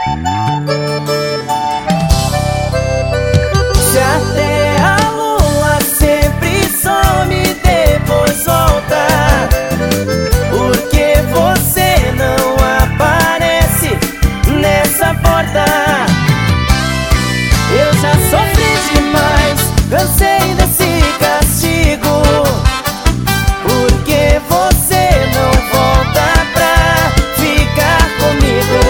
Se até a lua sempre some e depois volta, por que você não aparece nessa porta? Eu já sofri demais, cansei desse castigo. Por que você não volta pra ficar comigo?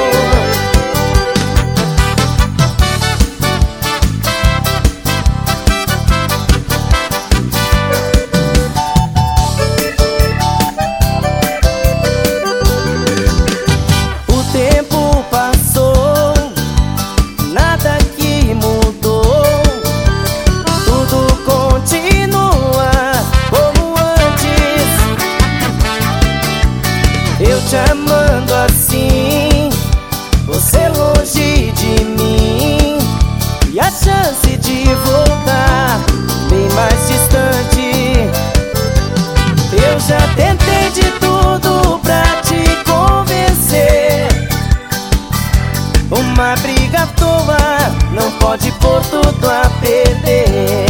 O tempo passou, nada que mudou, tudo continua como antes. Eu te amando assim, você longe de mim, e a chance de voltar bem mais distante. Eu já tentei de tudo pra te convencer. Uma briga à toa não pode pôr tudo a perder.